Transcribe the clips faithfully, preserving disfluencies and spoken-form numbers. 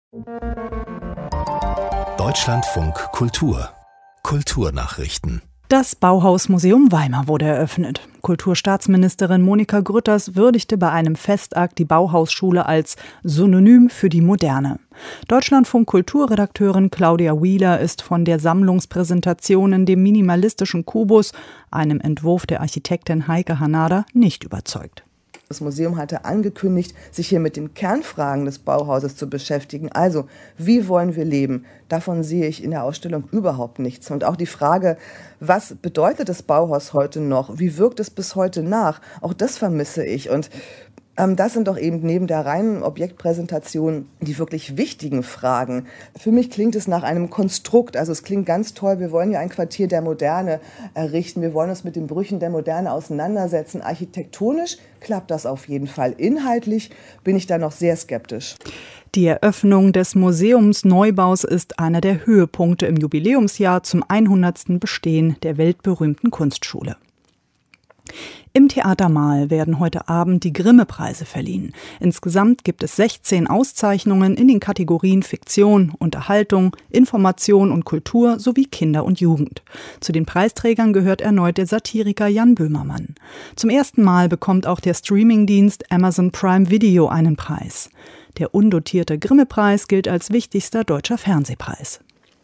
Deutschlandfunk Kultur. Kulturnachrichten. Das Bauhausmuseum Weimar wurde eröffnet. Kulturstaatsministerin Monika Grütters würdigte bei einem Festakt die Bauhausschule als Synonym für die Moderne. Deutschlandfunk Kulturredakteurin Claudia Wheeler ist von der Sammlungspräsentation in dem minimalistischen Kubus, einem Entwurf der Architektin Heike Hanada, nicht überzeugt. Das Museum hatte angekündigt, sich hier mit den Kernfragen des Bauhauses zu beschäftigen. Also, wie wollen wir leben? Davon sehe ich in der Ausstellung überhaupt nichts. Und auch die Frage, was bedeutet das Bauhaus heute noch? Wie wirkt es bis heute nach? Auch das vermisse ich. Und ähm, das sind doch eben neben der reinen Objektpräsentation die wirklich wichtigen Fragen. Für mich klingt es nach einem Konstrukt. Also es klingt ganz toll. Wir wollen ja ein Quartier der Moderne errichten. Wir wollen uns mit den Brüchen der Moderne auseinandersetzen. Architektonisch klappt das auf jeden Fall. Inhaltlich bin ich da noch sehr skeptisch. Die Eröffnung des Museumsneubaus ist einer der Höhepunkte im Jubiläumsjahr zum hundertsten Bestehen der weltberühmten Kunstschule. Im Theater Mahl werden heute Abend die Grimme-Preise verliehen. Insgesamt gibt es sechzehn Auszeichnungen in den Kategorien Fiktion, Unterhaltung, Information und Kultur sowie Kinder und Jugend. Zu den Preisträgern gehört erneut der Satiriker Jan Böhmermann. Zum ersten Mal bekommt auch der Streamingdienst Amazon Prime Video einen Preis. Der undotierte Grimme-Preis gilt als wichtigster deutscher Fernsehpreis.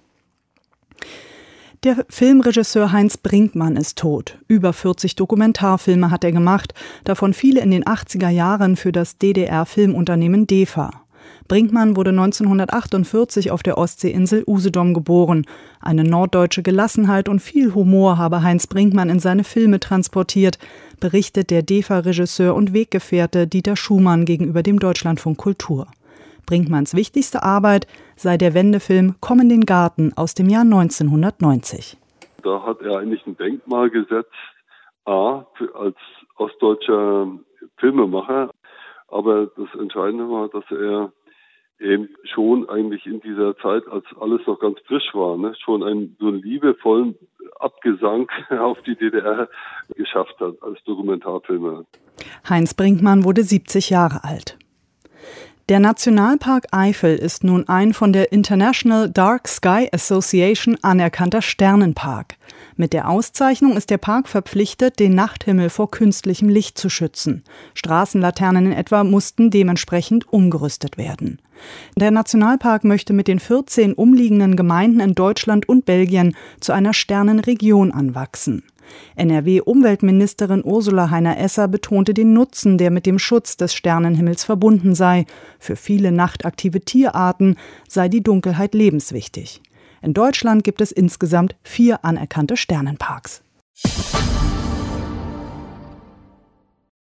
Der Filmregisseur Heinz Brinkmann ist tot. Über vierzig Dokumentarfilme hat er gemacht, davon viele in den achtziger Jahren für das D D R-Filmunternehmen D E F A. Brinkmann wurde neunzehnhundertachtundvierzig auf der Ostseeinsel Usedom geboren. Eine norddeutsche Gelassenheit und viel Humor habe Heinz Brinkmann in seine Filme transportiert, berichtet der D E F A-Regisseur und Weggefährte Dieter Schumann gegenüber dem Deutschlandfunk Kultur. Brinkmanns wichtigste Arbeit sei der Wendefilm Komm in den Garten aus dem Jahr neunzehnhundertneunzig. Da hat er eigentlich ein Denkmal gesetzt, A, als ostdeutscher Filmemacher, aber das Entscheidende war, dass er eben schon eigentlich in dieser Zeit, als alles noch ganz frisch war, ne, schon einen so einen liebevollen Abgesang auf die D D R geschafft hat als Dokumentarfilmer. Heinz Brinkmann wurde siebzig Jahre alt. Der Nationalpark Eifel ist nun ein von der International Dark Sky Association anerkannter Sternenpark. Mit der Auszeichnung ist der Park verpflichtet, den Nachthimmel vor künstlichem Licht zu schützen. Straßenlaternen in etwa mussten dementsprechend umgerüstet werden. Der Nationalpark möchte mit den vierzehn umliegenden Gemeinden in Deutschland und Belgien zu einer Sternenregion anwachsen. N R W-Umweltministerin Ursula Heiner-Esser betonte den Nutzen, der mit dem Schutz des Sternenhimmels verbunden sei. Für viele nachtaktive Tierarten sei die Dunkelheit lebenswichtig. In Deutschland gibt es insgesamt vier anerkannte Sternenparks.